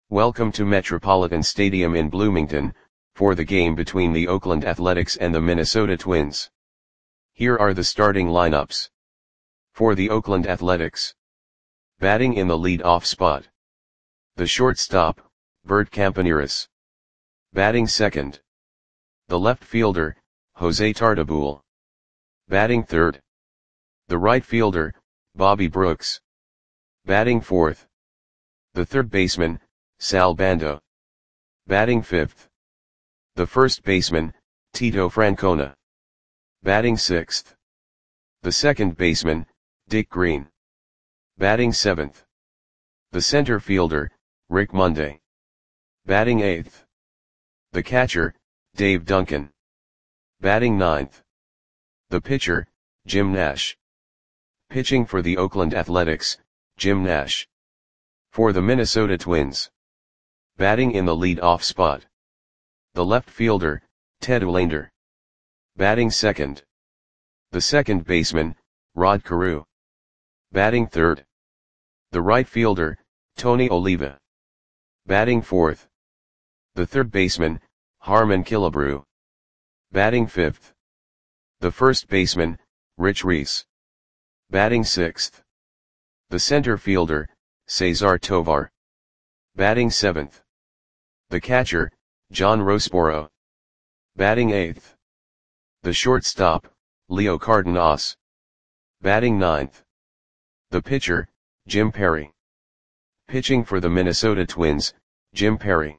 Welcome to Metropolitan Stadium in Bloomington, for the game between the Oakland Athletics and the Minnesota Twins. Here are the starting lineups. For the Oakland Athletics. Batting in the lead-off spot. The shortstop, Bert Campaneris. Batting second. The left fielder, Jose Tartabull. Batting third. The right fielder, Bobby Brooks. Batting fourth. The third baseman, Sal Bando. Batting fifth. The first baseman, Tito Francona. Batting sixth. The second baseman, Dick Green. Batting seventh. The center fielder, Rick Monday. Batting eighth. The catcher, Dave Duncan. Batting ninth. The pitcher, Jim Nash. Pitching for the Oakland Athletics, Jim Nash. For the Minnesota Twins. Batting in the lead-off spot. The left fielder, Ted Olander. Batting second. The second baseman, Rod Carew. Batting third. The right fielder, Tony Oliva. Batting fourth. The third baseman, Harmon Killebrew. Batting fifth. The first baseman, Rich Reese. Batting sixth. The center fielder, Cesar Tovar. Batting seventh. The catcher, John Rosboro. Batting eighth. The shortstop, Leo Cardenas. Batting ninth. The pitcher, Jim Perry. Pitching for the Minnesota Twins, Jim Perry.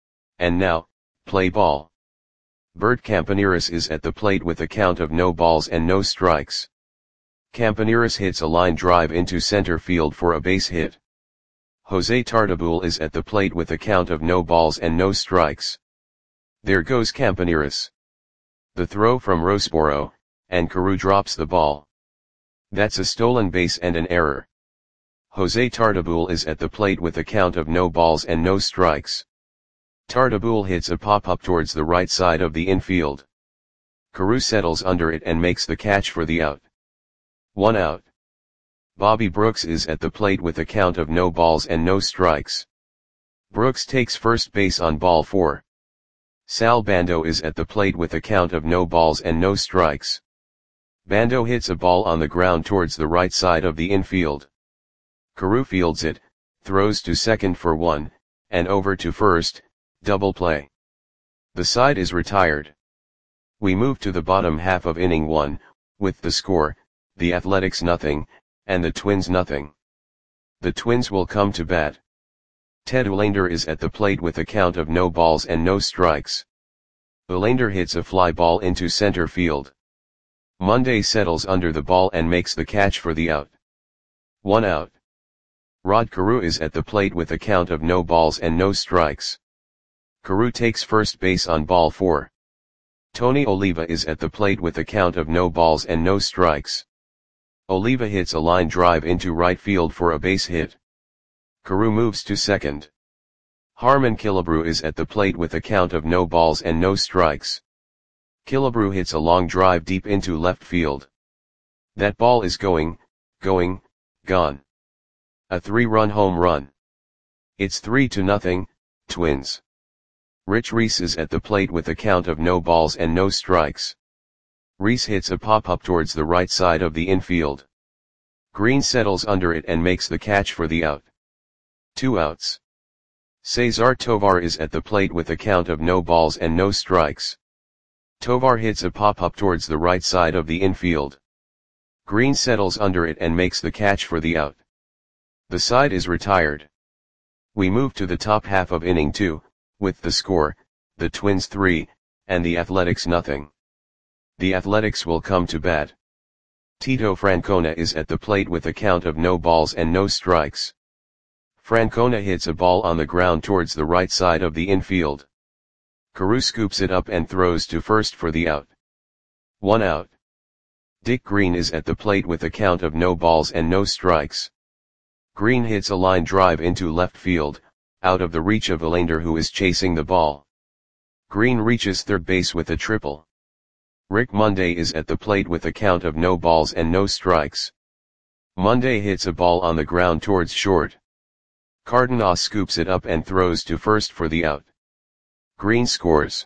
And now, play ball. Bert Campaneris is at the plate with a count of no balls and no strikes. Campaneris hits a line drive into center field for a base hit. Jose Tartabull is at the plate with a count of no balls and no strikes. There goes Campaneris. The throw from Rosboro, and Carew drops the ball. That's a stolen base and an error. Jose Tartabull is at the plate with a count of no balls and no strikes. Tartabull hits a pop-up towards the right side of the infield. Carew settles under it and makes the catch for the out. 1 out. Bobby Brooks is at the plate with a count of no balls and no strikes. Brooks takes first base on ball 4. Sal Bando is at the plate with a count of no balls and no strikes. Bando hits a ball on the ground towards the right side of the infield. Carew fields it, throws to second for 1, and over to first, double play. The side is retired. We move to the bottom half of inning 1, with the score, the Athletics 0, and the Twins 0. The Twins will come to bat. Ted Olander is at the plate with a count of no balls and no strikes. Olander hits a fly ball into center field. Monday settles under the ball and makes the catch for the out. 1 out. Rod Carew is at the plate with a count of no balls and no strikes. Carew takes first base on ball 4. Tony Oliva is at the plate with a count of no balls and no strikes. Oliva hits a line drive into right field for a base hit. Carew moves to second. Harmon Killebrew is at the plate with a count of no balls and no strikes. Killebrew hits a long drive deep into left field. That ball is gone. A 3-run home run. It's 3-0, Twins. Rich Reese is at the plate with a count of no balls and no strikes. Reese hits a pop-up towards the right side of the infield. Green settles under it and makes the catch for the out. 2 outs. Cesar Tovar is at the plate with a count of no balls and no strikes. Tovar hits a pop-up towards the right side of the infield. Green settles under it and makes the catch for the out. The side is retired. We move to the top half of inning 2, with the score, the Twins 3, and the Athletics 0. The Athletics will come to bat. Tito Francona is at the plate with a count of no balls and no strikes. Francona hits a ball on the ground towards the right side of the infield. Carew scoops it up and throws to first for the out. 1 out. Dick Green is at the plate with a count of no balls and no strikes. Green hits a line drive into left field, out of the reach of Olander, who is chasing the ball. Green reaches third base with a triple. Rick Monday is at the plate with a count of no balls and no strikes. Monday hits a ball on the ground towards short. Cardenas scoops it up and throws to first for the out. Green scores.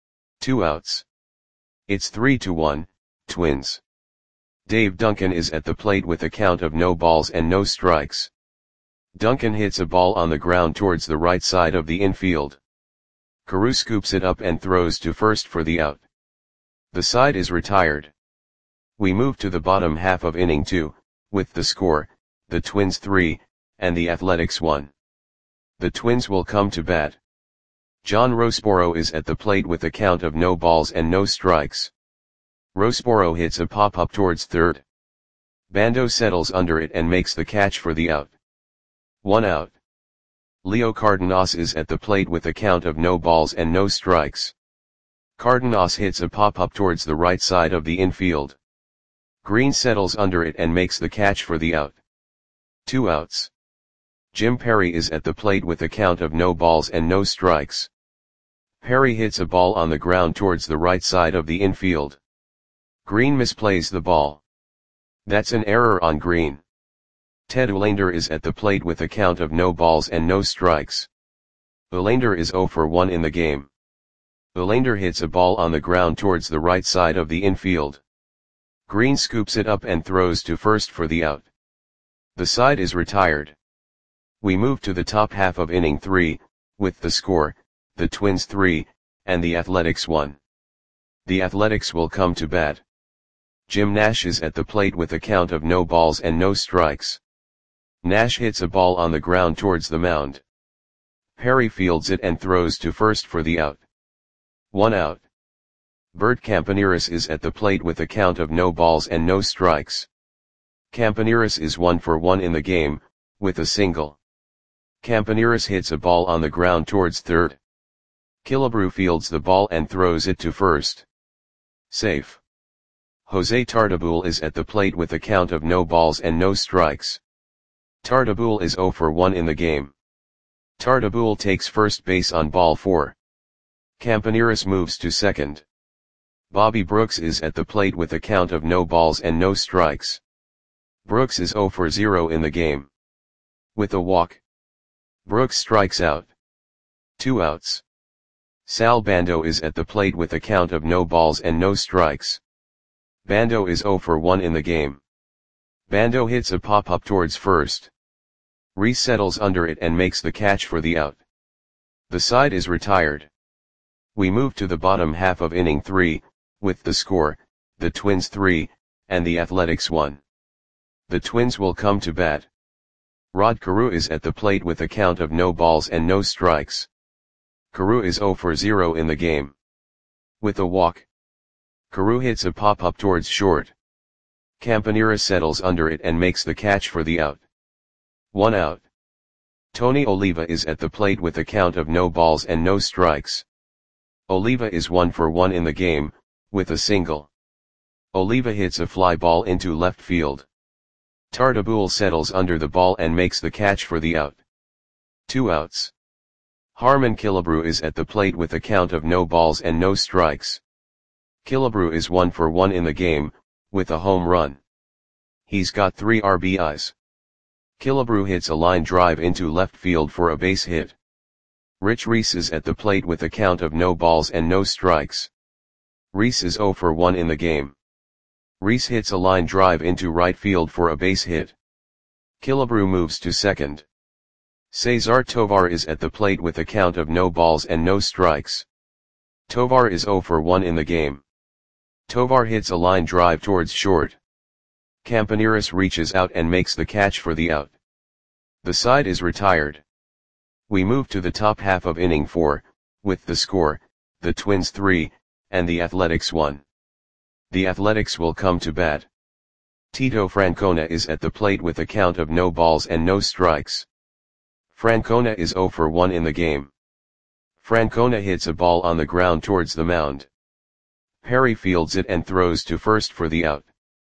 2 outs. It's 3-1, Twins. Dave Duncan is at the plate with a count of no balls and no strikes. Duncan hits a ball on the ground towards the right side of the infield. Carew scoops it up and throws to first for the out. The side is retired. We move to the bottom half of inning 2, with the score, the Twins 3, and the Athletics 1. The Twins will come to bat. John Roseboro is at the plate with a count of no balls and no strikes. Roseboro hits a pop-up towards third. Bando settles under it and makes the catch for the out. 1 out. Leo Cardenas is at the plate with a count of no balls and no strikes. Cardenas hits a pop-up towards the right side of the infield. Green settles under it and makes the catch for the out. 2 outs. Jim Perry is at the plate with a count of no balls and no strikes. Perry hits a ball on the ground towards the right side of the infield. Green misplays the ball. That's an error on Green. Ted Uhlaender is at the plate with a count of no balls and no strikes. Uhlaender is 0 for 1 in the game. Uhlaender hits a ball on the ground towards the right side of the infield. Green scoops it up and throws to first for the out. The side is retired. We move to the top half of inning 3, with the score, the Twins 3, and the Athletics 1. The Athletics will come to bat. Jim Nash is at the plate with a count of no balls and no strikes. Nash hits a ball on the ground towards the mound. Perry fields it and throws to first for the out. 1 out. Bert Campaneris is at the plate with a count of no balls and no strikes. Campaneris is 1 for 1 in the game, with a single. Campaneris hits a ball on the ground towards third. Killebrew fields the ball and throws it to first. Safe. Jose Tartabull is at the plate with a count of no balls and no strikes. Tartabull is 0 for 1 in the game. Tartabull takes first base on ball 4. Campaneris moves to second. Bobby Brooks is at the plate with a count of no balls and no strikes. Brooks is 0 for 0 in the game. With a walk, Brooks strikes out. 2 outs. Sal Bando is at the plate with a count of no balls and no strikes. Bando is 0 for 1 in the game. Bando hits a pop-up towards first. Reese settles under it and makes the catch for the out. The side is retired. We move to the bottom half of inning 3, with the score, the Twins 3, and the Athletics 1. The Twins will come to bat. Rod Carew is at the plate with a count of no balls and no strikes. Carew is 0 for 0 in the game. With a walk, Carew hits a pop-up towards short. Campaneris settles under it and makes the catch for the out. 1 out. Tony Oliva is at the plate with a count of no balls and no strikes. Oliva is 1 for 1 in the game, with a single. Oliva hits a fly ball into left field. Tartabull settles under the ball and makes the catch for the out. 2 outs. Harmon Killebrew is at the plate with a count of no balls and no strikes. Killebrew is 1 for 1 in the game, with a home run. He's got 3 RBIs. Killebrew hits a line drive into left field for a base hit. Rich Reese is at the plate with a count of no balls and no strikes. Reese is 0 for 1 in the game. Reese hits a line drive into right field for a base hit. Killebrew moves to second. Cesar Tovar is at the plate with a count of no balls and no strikes. Tovar is 0 for 1 in the game. Tovar hits a line drive towards short. Campaneris reaches out and makes the catch for the out. The side is retired. We move to the top half of inning 4, with the score, the Twins 3, and the Athletics 1. The Athletics will come to bat. Tito Francona is at the plate with a count of no balls and no strikes. Francona is 0 for 1 in the game. Francona hits a ball on the ground towards the mound. Perry fields it and throws to first for the out.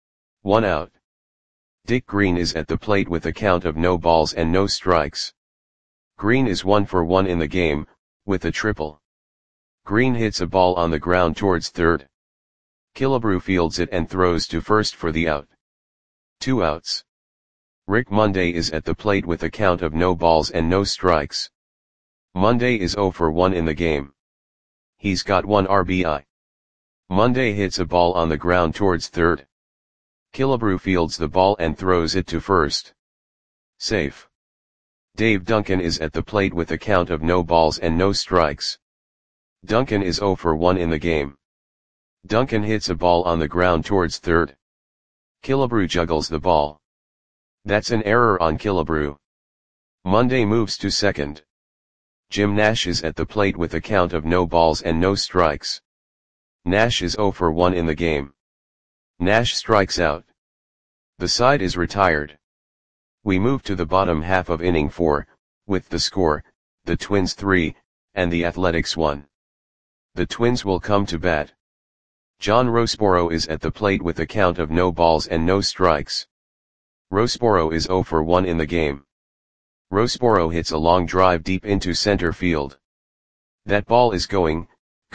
1 out. Dick Green is at the plate with a count of no balls and no strikes. Green is 1 for 1 in the game, with a triple. Green hits a ball on the ground towards third. Killebrew fields it and throws to first for the out. 2 outs. Rick Monday is at the plate with a count of no balls and no strikes. Monday is 0 for 1 in the game. He's got 1 RBI. Monday hits a ball on the ground towards third. Killebrew fields the ball and throws it to first. Safe. Dave Duncan is at the plate with a count of no balls and no strikes. Duncan is 0 for 1 in the game. Duncan hits a ball on the ground towards third. Killebrew juggles the ball. That's an error on Killebrew. Monday moves to second. Jim Nash is at the plate with a count of no balls and no strikes. Nash is 0 for 1 in the game. Nash strikes out. The side is retired. We move to the bottom half of inning 4, with the score, the Twins 3, and the Athletics 1. The Twins will come to bat. John Roseboro is at the plate with a count of no balls and no strikes. Roseboro is 0 for 1 in the game. Roseboro hits a long drive deep into center field. That ball is gone.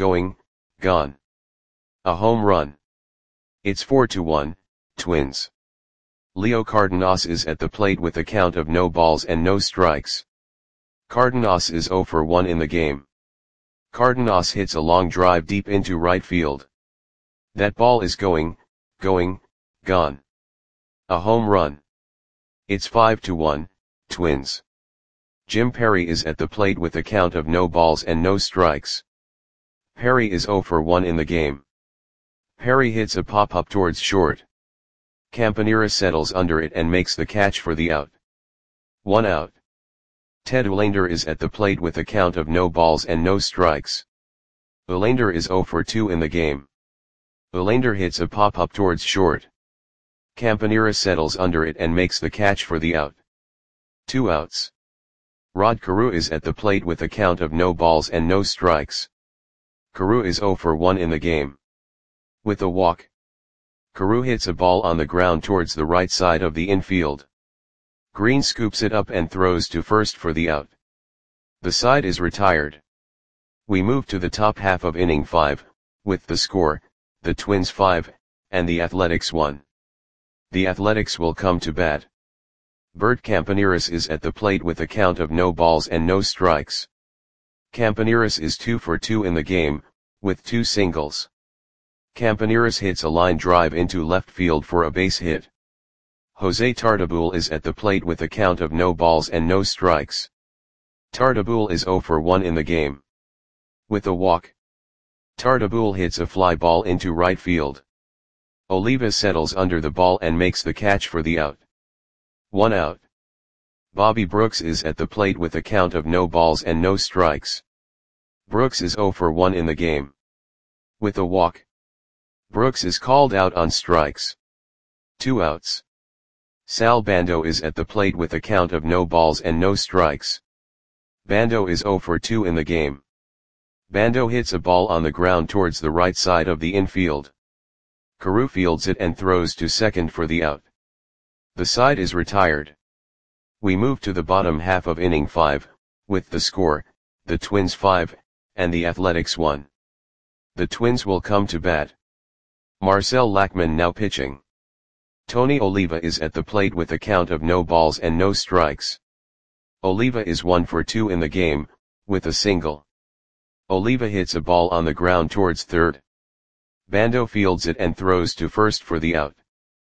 A home run. It's 4-1, Twins. Leo Cardenas is at the plate with a count of no balls and no strikes. Cardenas is 0 for 1 in the game. Cardenas hits a long drive deep into right field. That ball is gone. A home run. It's 5-1, Twins. Jim Perry is at the plate with a count of no balls and no strikes. Perry is 0 for 1 in the game. Perry hits a pop-up towards short. Campanera settles under it and makes the catch for the out. 1 out. Ted Uhlaender is at the plate with a count of no balls and no strikes. Uhlaender is 0 for 2 in the game. Uhlaender hits a pop-up towards short. Campanera settles under it and makes the catch for the out. 2 outs. Rod Carew is at the plate with a count of no balls and no strikes. Carew is 0 for 1 in the game. With a walk. Carew hits a ball on the ground towards the right side of the infield. Green scoops it up and throws to first for the out. The side is retired. We move to the top half of inning 5, with the score, the Twins 5, and the Athletics 1. The Athletics will come to bat. Bert Campaneris is at the plate with a count of no balls and no strikes. Campaneris is 2 for 2 in the game, with 2 singles. Campaneris hits a line drive into left field for a base hit. Jose Tartabull is at the plate with a count of no balls and no strikes. Tartabull is 0 for 1 in the game. With a walk. Tartabull hits a fly ball into right field. Oliva settles under the ball and makes the catch for the out. 1 out. Bobby Brooks is at the plate with a count of no balls and no strikes. Brooks is 0 for 1 in the game. With a walk. Brooks is called out on strikes. 2 outs. Sal Bando is at the plate with a count of no balls and no strikes. Bando is 0 for 2 in the game. Bando hits a ball on the ground towards the right side of the infield. Carew fields it and throws to second for the out. The side is retired. We move to the bottom half of inning 5, with the score, the Twins 5, and the Athletics 1. The Twins will come to bat. Marcel Lackman now pitching. Tony Oliva is at the plate with a count of no balls and no strikes. Oliva is 1 for 2 in the game, with a single. Oliva hits a ball on the ground towards third. Bando fields it and throws to first for the out.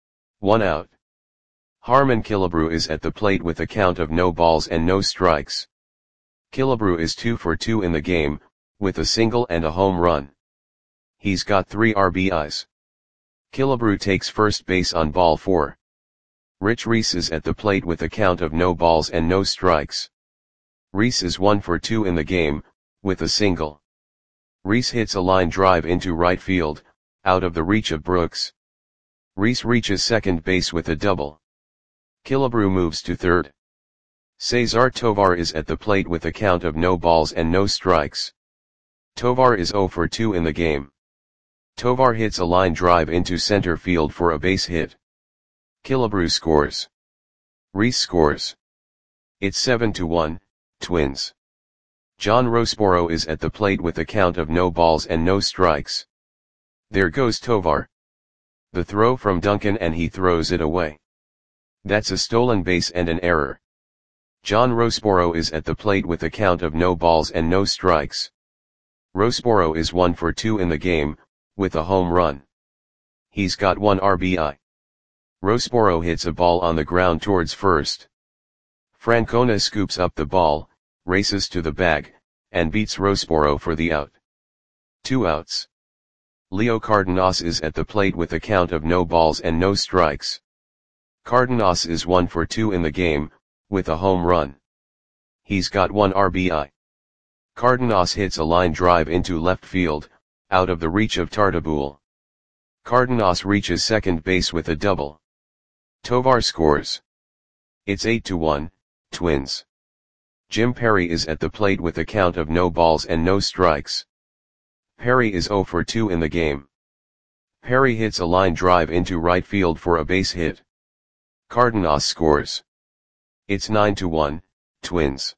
1 out. Harmon Killebrew is at the plate with a count of no balls and no strikes. Killebrew is 2 for 2 in the game, with a single and a home run. He's got 3 RBIs. Killebrew takes first base on ball 4. Rich Reese is at the plate with a count of no balls and no strikes. Reese is 1 for 2 in the game, with a single. Reese hits a line drive into right field, out of the reach of Brooks. Reese reaches second base with a double. Killebrew moves to third. Cesar Tovar is at the plate with a count of no balls and no strikes. Tovar is 0 for 2 in the game. Tovar hits a line drive into center field for a base hit. Killebrew scores. Reese scores. It's 7-1, Twins. John Roseboro is at the plate with a count of no balls and no strikes. There goes Tovar. The throw from Duncan and he throws it away. That's a stolen base and an error. John Rossborough is at the plate with a count of no balls and no strikes. Rossborough is 1 for 2 in the game, with a home run. He's got 1 RBI. Rossborough hits a ball on the ground towards first. Francona scoops up the ball, races to the bag, and beats Rossborough for the out. 2 outs. Leo Cardenas is at the plate with a count of no balls and no strikes. Cardenas is 1 for 2 in the game, with a home run. He's got 1 RBI. Cardenas hits a line drive into left field, out of the reach of Tartabull. Cardenas reaches second base with a double. Tovar scores. It's 8-1, Twins. Jim Perry is at the plate with a count of no balls and no strikes. Perry is 0 for 2 in the game. Perry hits a line drive into right field for a base hit. Cardenas scores. It's 9-1, Twins.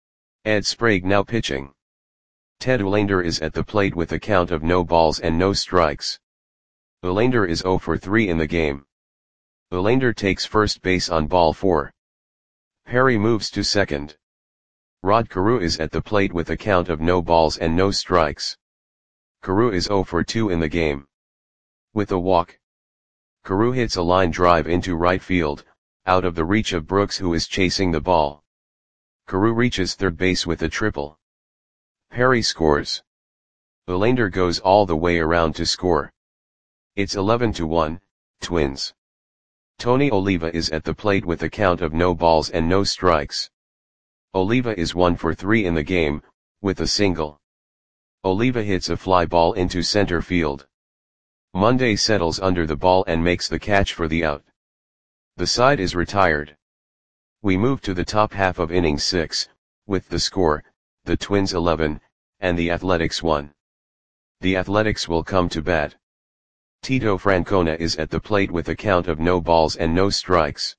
Ed Sprague now pitching. Ted Uhlaender is at the plate with a count of no balls and no strikes. Uhlaender is 0 for 3 in the game. Uhlaender takes first base on ball 4. Perry moves to second. Rod Carew is at the plate with a count of no balls and no strikes. Carew is 0 for 2 in the game. With a walk. Carew hits a line drive into right field, out of the reach of Brooks who is chasing the ball. Carew reaches third base with a triple. Perry scores. Uhlaender goes all the way around to score. It's 11-1, Twins. Tony Oliva is at the plate with a count of no balls and no strikes. Oliva is 1 for 3 in the game, with a single. Oliva hits a fly ball into center field. Monday settles under the ball and makes the catch for the out. The side is retired. We move to the top half of inning 6, with the score, the Twins 11, and the Athletics 1. The Athletics will come to bat. Tito Francona is at the plate with a count of no balls and no strikes.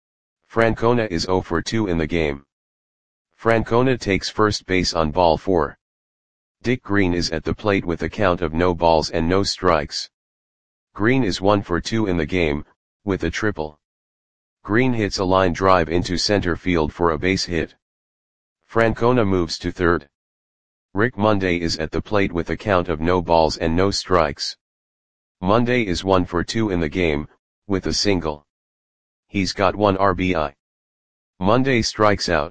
Francona is 0 for 2 in the game. Francona takes first base on ball 4. Dick Green is at the plate with a count of no balls and no strikes. Green is 1 for 2 in the game, with a triple. Green hits a line drive into center field for a base hit. Francona moves to third. Rick Monday is at the plate with a count of no balls and no strikes. Monday is 1 for 2 in the game, with a single. He's got 1 RBI. Monday strikes out.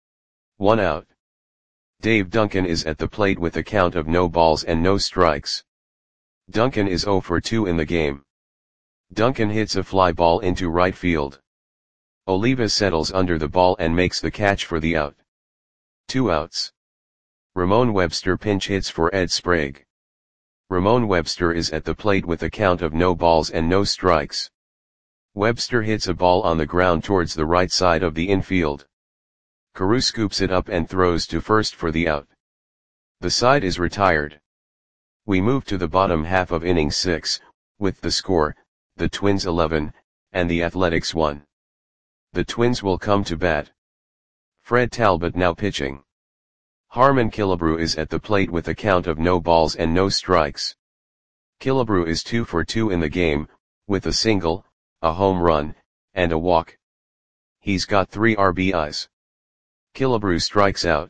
1 out. Dave Duncan is at the plate with a count of no balls and no strikes. Duncan is 0 for 2 in the game. Duncan hits a fly ball into right field. Oliva settles under the ball and makes the catch for the out. 2 outs. Ramon Webster pinch hits for Ed Sprague. Ramon Webster is at the plate with a count of no balls and no strikes. Webster hits a ball on the ground towards the right side of the infield. Carew scoops it up and throws to first for the out. The side is retired. We move to the bottom half of inning 6, with the score, the Twins 11, and the Athletics 1. The Twins will come to bat. Fred Talbot now pitching. Harmon Killebrew is at the plate with a count of no balls and no strikes. Killebrew is 2 for 2 in the game, with a single, a home run, and a walk. He's got 3 RBIs. Killebrew strikes out.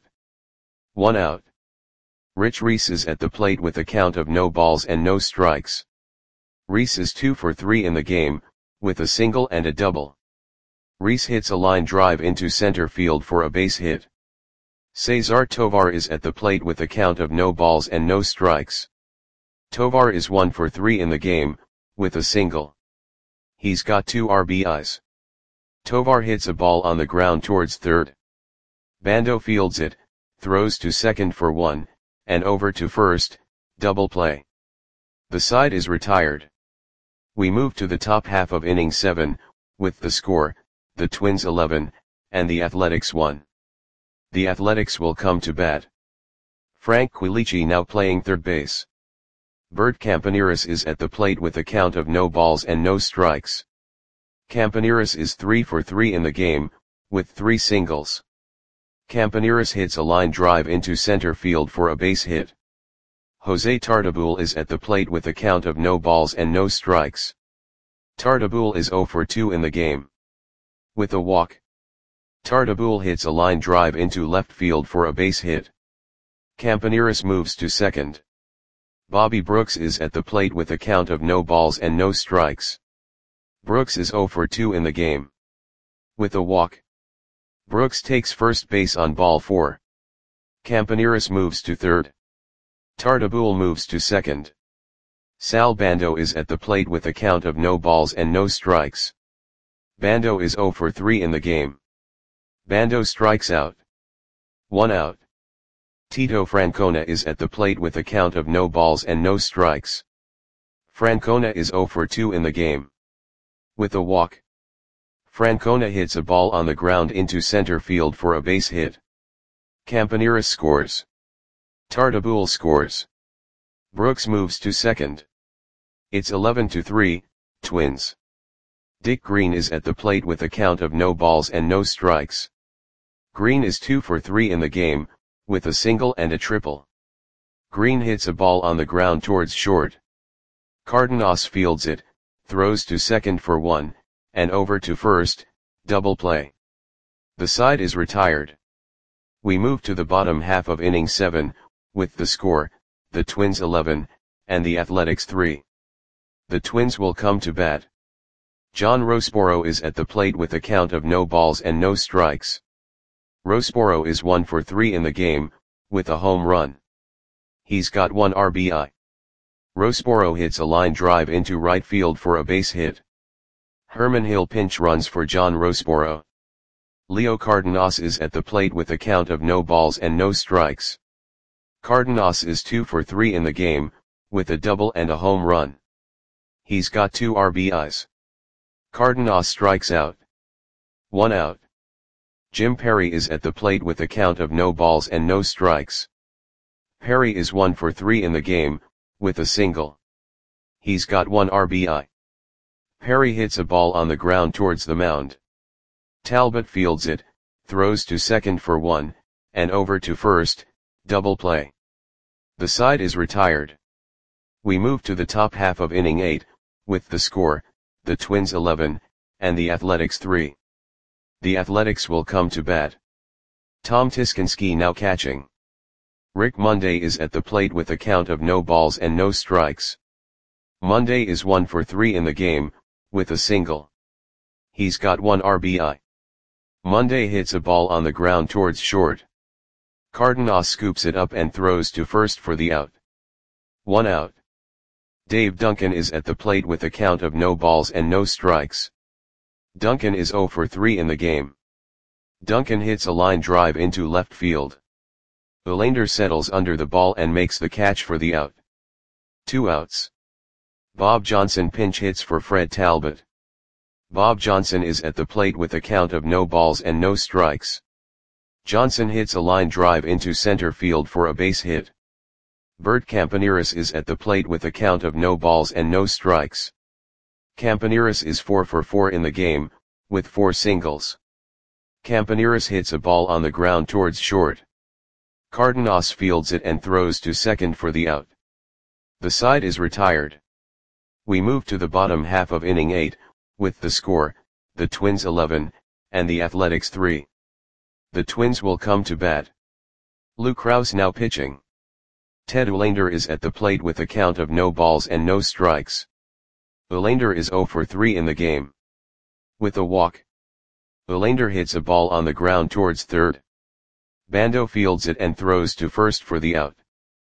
1 out. Rich Reese is at the plate with a count of no balls and no strikes. Reese is 2 for 3 in the game, with a single and a double. Reese hits a line drive into center field for a base hit. Cesar Tovar is at the plate with a count of no balls and no strikes. Tovar is 1 for 3 in the game, with a single. He's got 2 RBIs. Tovar hits a ball on the ground towards third. Bando fields it, throws to second for 1, and over to first, double play. The side is retired. We move to the top half of inning 7, with the score, the Twins 11, and the Athletics 1. The Athletics will come to bat. Frank Quilici now playing third base. Bert Campaneris is at the plate with a count of no balls and no strikes. Campaneris is 3 for 3 in the game, with 3 singles. Campaneris hits a line drive into center field for a base hit. Jose Tartabull is at the plate with a count of no balls and no strikes. Tartabull is 0 for 2 in the game. With a walk, Tartabull hits a line drive into left field for a base hit. Campaneris moves to second. Bobby Brooks is at the plate with a count of no balls and no strikes. Brooks is 0 for 2 in the game. With a walk, Brooks takes first base on ball 4. Campaneris moves to third. Tartabull moves to second. Sal Bando is at the plate with a count of no balls and no strikes. Bando is 0 for 3 in the game. Bando strikes out. 1 out. Tito Francona is at the plate with a count of no balls and no strikes. Francona is 0 for 2 in the game. With a walk, Francona hits a ball on the ground into center field for a base hit. Campaneris scores. Tartabull scores. Brooks moves to second. It's 11-3, Twins. Dick Green is at the plate with a count of no balls and no strikes. Green is 2 for 3 in the game, with a single and a triple. Green hits a ball on the ground towards short. Cardenas fields it, throws to second for 1, and over to first, double play. The side is retired. We move to the bottom half of inning 7, with the score, the Twins 11, and the Athletics 3. The Twins will come to bat. John Rossboro is at the plate with a count of no balls and no strikes. Rossboro is 1 for 3 in the game, with a home run. He's got 1 RBI. Rossboro hits a line drive into right field for a base hit. Herman Hill pinch runs for John Rossboro. Leo Cardenas is at the plate with a count of no balls and no strikes. Cardenas is 2 for 3 in the game, with a double and a home run. He's got 2 RBIs. Cardenas strikes out. 1 out. Jim Perry is at the plate with a count of no balls and no strikes. Perry is 1 for 3 in the game, with a single. He's got 1 RBI. Perry hits a ball on the ground towards the mound. Talbot fields it, throws to second for 1, and over to first, double play. The side is retired. We move to the top half of inning 8, with the score, the Twins 11, and the Athletics 3. The Athletics will come to bat. Tom Tiskinski now catching. Rick Monday is at the plate with a count of no balls and no strikes. Monday is 1 for 3 in the game, with a single. He's got 1 RBI. Monday hits a ball on the ground towards short. Cardenas scoops it up and throws to first for the out. 1 out. Dave Duncan is at the plate with a count of no balls and no strikes. Duncan is 0 for 3 in the game. Duncan hits a line drive into left field. Olander settles under the ball and makes the catch for the out. 2 outs. Bob Johnson pinch hits for Fred Talbot. Bob Johnson is at the plate with a count of no balls and no strikes. Johnson hits a line drive into center field for a base hit. Bert Campaneris is at the plate with a count of no balls and no strikes. Campaneris is 4 for 4 in the game, with 4 singles. Campaneris hits a ball on the ground towards short. Cardenas fields it and throws to second for the out. The side is retired. We move to the bottom half of inning 8, with the score, the Twins 11, and the Athletics 3. The Twins will come to bat. Lou Krause now pitching. Ted Olander is at the plate with a count of no balls and no strikes. Olander is 0 for 3 in the game. With a walk, Olander hits a ball on the ground towards third. Bando fields it and throws to first for the out.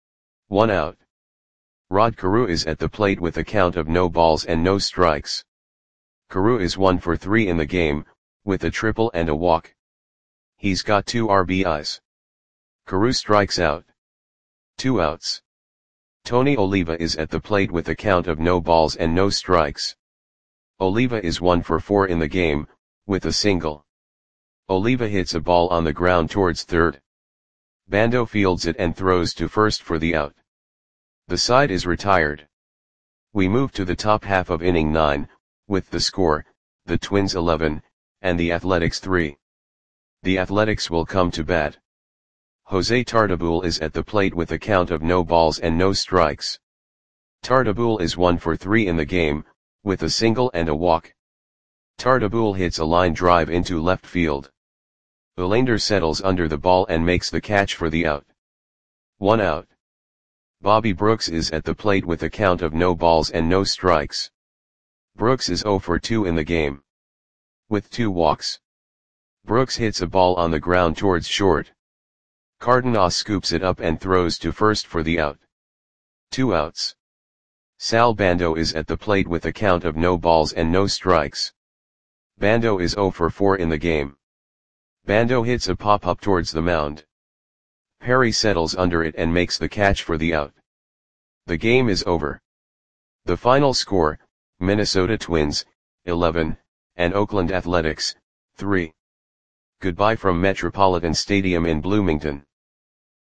1 out. Rod Carew is at the plate with a count of no balls and no strikes. Carew is 1 for 3 in the game, with a triple and a walk. He's got 2 RBIs. Carew strikes out. 2 outs. Tony Oliva is at the plate with a count of no balls and no strikes. Oliva is 1 for 4 in the game, with a single. Oliva hits a ball on the ground towards third. Bando fields it and throws to first for the out. The side is retired. We move to the top half of inning 9, with the score, the Twins 11, and the Athletics 3. The Athletics will come to bat. Jose Tartabull is at the plate with a count of no balls and no strikes. Tartabull is 1 for 3 in the game, with a single and a walk. Tartabull hits a line drive into left field. Olander settles under the ball and makes the catch for the out. 1 out. Bobby Brooks is at the plate with a count of no balls and no strikes. Brooks is 0 for 2 in the game. With 2 walks. Brooks hits a ball on the ground towards short. Cardenas scoops it up and throws to first for the out. 2 outs. Sal Bando is at the plate with a count of no balls and no strikes. Bando is 0 for 4 in the game. Bando hits a pop-up towards the mound. Perry settles under it and makes the catch for the out. The game is over. The final score, Minnesota Twins, 11, and Oakland Athletics, 3. Goodbye from Metropolitan Stadium in Bloomington.